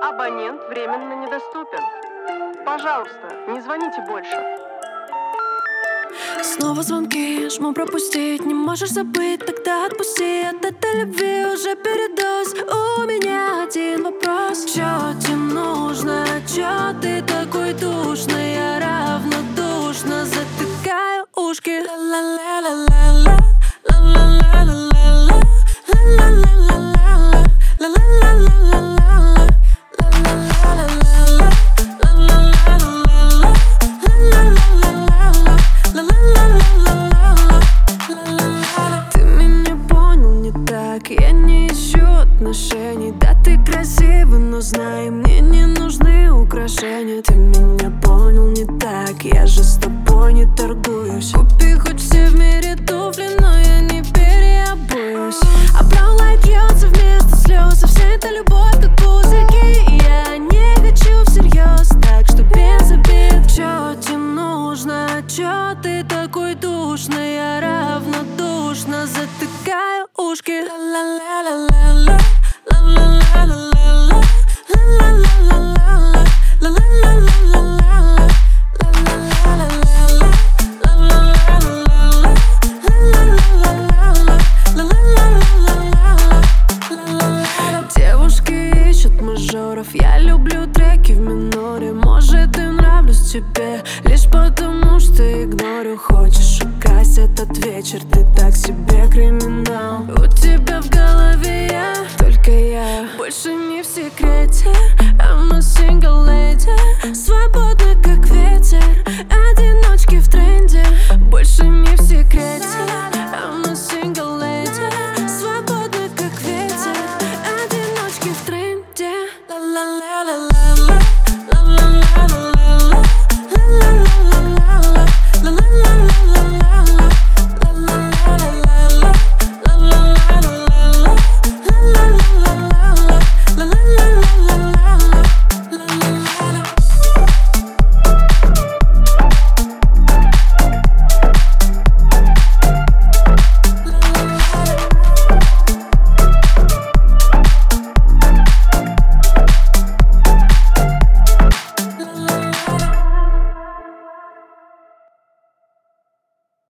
Абонент временно недоступен. Пожалуйста, не звоните больше. Снова звонки, жму пропустить. Не можешь забыть, тогда отпусти. От этой любви уже передоз. У меня один вопрос: чё тебе нужно? Чё ты такой душный? Я равнодушно затыкаю ушки. Ла-ла-ла-ла-ла, ла-ла-ла-ла-ла, ла-ла-ла-ла-ла, ла-ла-ла-ла-ла. Ты меня понял не так, я не ищу отношений. Да, ты красивый, но знай, мне не нужны украшения. Ты меня понял не так, я же с тобой не торгуюсь. Купи хоть все в мире туфли, но я не переобуюсь. А brown light льется вместо слез, а вся эта любовь как пузырьки. Я не хочу всерьез, так что без обид. Чё тебе нужно? Чё ты такой душный? Я равнодушно затыкаю ушки. Ла-ла-ла-ла-ла, ла-ла-ла-ла-ла, ла-ла-ла-ла-ла, ла-ла-ла-ла-ла, девушки ищут мажоров. Я люблю треки в миноре. Может, им нравлюсь тебе лишь потому, что игнорю. Хочешь украсть этот вечер, ты так себе криминал. У тебя в голове я, только я. Больше не в секрете, I'm a single lady. Свободна как ветер, одиночки в тренде. Больше не в секрете, I'm a single lady. Свободна как ветер, одиночки в тренде. Ла-ла-ла-ла-ла.